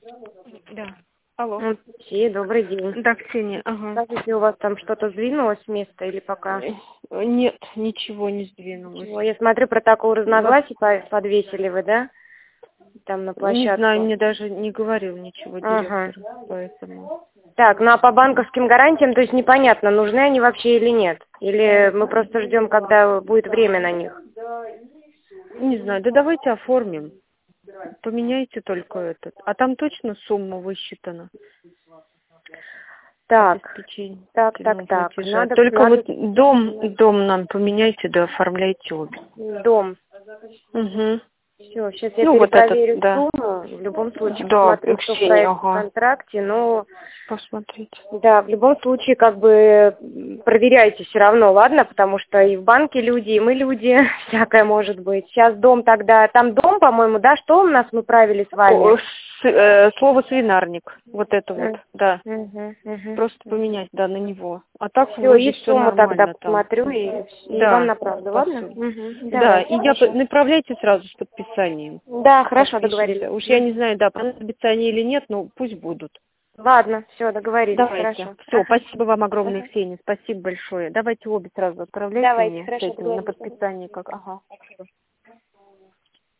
Да. Алло. Добрый день. Да, Ксения, ага. Скажите, у вас там что-то сдвинулось с места или пока? Нет, ничего не сдвинулось. Я смотрю, протокол разногласий подвесили вы, да? Там на площадку. Не знаю, мне даже не говорил ничего директор, поэтому... Так, ну а по банковским гарантиям, то есть непонятно, нужны они вообще или нет? Или мы просто ждем, когда будет время на них? Не знаю, да давайте оформим. Поменяйте только этот. А там точно сумма высчитана? Так, так. Надо, вот дом нам поменяйте, да оформляйте обе. Дом. Угу. Все, сейчас я перепроверю сумму. В любом случае, посмотрю, что в контракте, но... Посмотрите. Да, в любом случае, как бы, проверяйте все равно, ладно? Потому что и в банке люди, и мы люди, всякое может быть. Сейчас дом тогда... Там дом, по-моему, да? Что у нас мы правили с вами? Слово свинарник. Вот это вот, да. Просто поменять, да, на него. А так все, и все сумму нормально тогда там. посмотрю и вам направлю, ладно? Да, и направляйте сразу с подписанием. Да, хорошо, договорились. Уж я не знаю, да, понадобится они или нет, но пусть будут. Ладно, все, договорились. Давайте. Хорошо. Все, спасибо вам огромное, Ксения, спасибо большое. Давайте обе сразу отправляйте мне хорошо, с этим на подписание. Ага.